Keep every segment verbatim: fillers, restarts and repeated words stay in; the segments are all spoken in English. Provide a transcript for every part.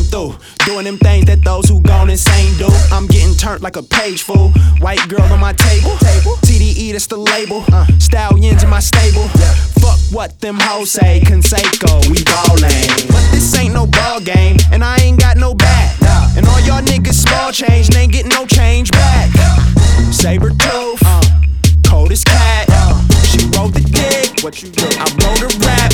through, doing them things that those who gone insane do. I'm getting turned like a page fool. White girl on my table, T D E that's the label. uh, Stallions in my stable. Fuck what them hoes say, Conseco, we ballin'. But this ain't no ball game, and I ain't got no bat. And all y'all niggas small change, and ain't getting no change back. Saber tooth, uh, cold as cat. uh, She rolled the dick, what you do? I wrote a rap.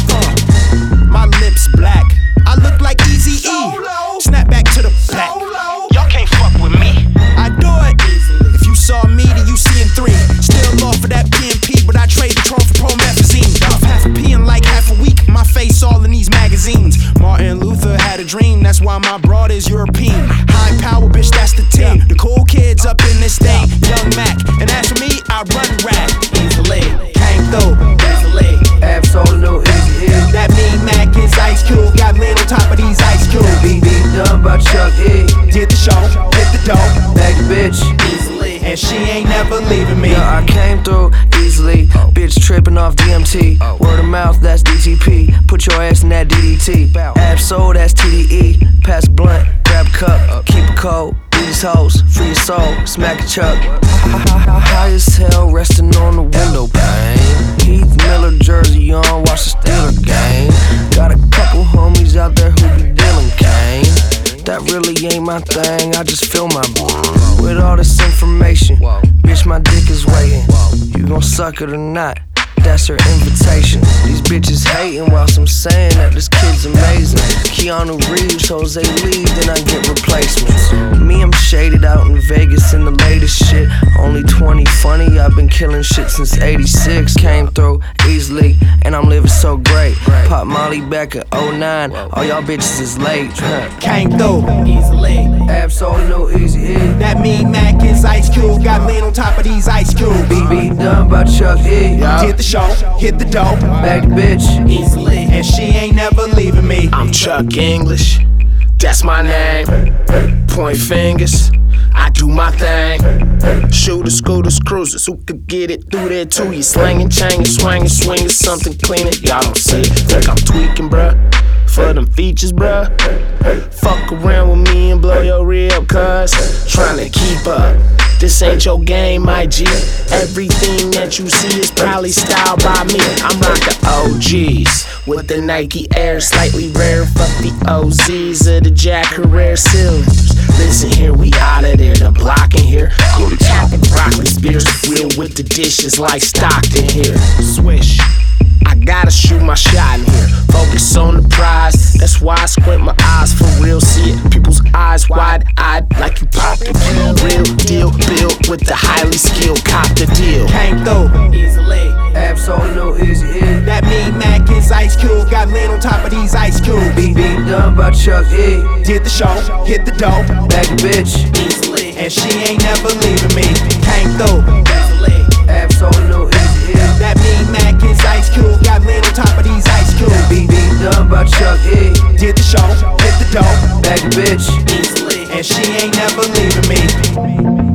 uh, My lips black, I look like Eazy-E. Snap back to the back. Y'all can't fuck with me. I do it easily. If you saw me, then you seeing three. Still off of that P M P, but I trade Patron for promethazine. Off half a P in like half a week. My face all in these magazines. Martin Luther had a dream, that's why my broad is European. High power, bitch, that's the team. The cool kids up in this thing. Young Mac, and as for me, I run rap easily. Came through easily. Absolute easy. That mean Mac is Ice Cube. Got lean on top of these ice cubes. Beat beat done by Chuck E. Did the show, hit the dope, Back bitch easily, and she ain't never leaving me. Yeah, I came through easily. Bitch tripping off D M T. Word of mouth, that's D T P. Put your ass in that D D T. Absol, that's T D E. Pass blunt, grab a cup, keep it cold. These hoes, free your soul, smack a chuck. High as hell, resting on the window pane. Heath Miller jersey on, watch the Steeler game. Got a couple homies out there who be dealing cane. That really ain't my thing, I just feel my brain. With all this information, bitch, my dick is waiting. You gon' suck it or not? That's her invitation. These bitches hating whilst I'm saying that this kid's amazing. Keanu Reeves, Jose Lee, then I get replacements. Me, I'm shaded out in Vegas in the latest shit. Only twenty funny, I've been killing shit since eighty-six. Came through easily, and I'm living so great. Pop Molly back at oh nine, all y'all bitches is late. Came through easily. Absolute easy. That mean Mac is Ice Cube. Got lean on top of these ice cubes. Beat beat done by Chuck E. Did the show, hit the dope, Back bitch easily, and she ain't never leaving me. I'm Chuck English, that's my name. Point fingers, I do my thing. Shooters, scooters, cruisers, who could get it through there too? You slanging, changing, swinging, swinging, something cleaner. Y'all don't see it. Think I'm tweaking, bruh, for them features, bruh. Fuck around with me and blow your rib, cuz tryna keep up. This ain't your game, my G. Everything that you see is probably styled by me. I'm rockin' O Gs with the Nike Air, slightly rare. Fuck the O Zs of the Jack Herrera cylinders. Listen here, we outta there, the block in here. Go to top of broccoli spears, real with the dishes like Stockton here. Swish. I gotta shoot my shot in here. Focus on the prize. That's why I squint my eyes for real. See it, people's eyes wide-eyed like you popped a pill. Real deal, built with the highly skilled. Cop the deal. Came through easily. Absolute easy. That mean Mac is Ice Cube. Got lean on top of these ice cubes. Beat beat done by Chuck E. Did the show, hit the dope, Back bitch easily, and she ain't never leaving me. Came through easily. Absolute easy. That mean Mac is Ice Cube. Got lean on top of these ice cubes. Beat beat done by Chuck E. Did the show, hit the dope, Back bitch easily, and she ain't never leaving me.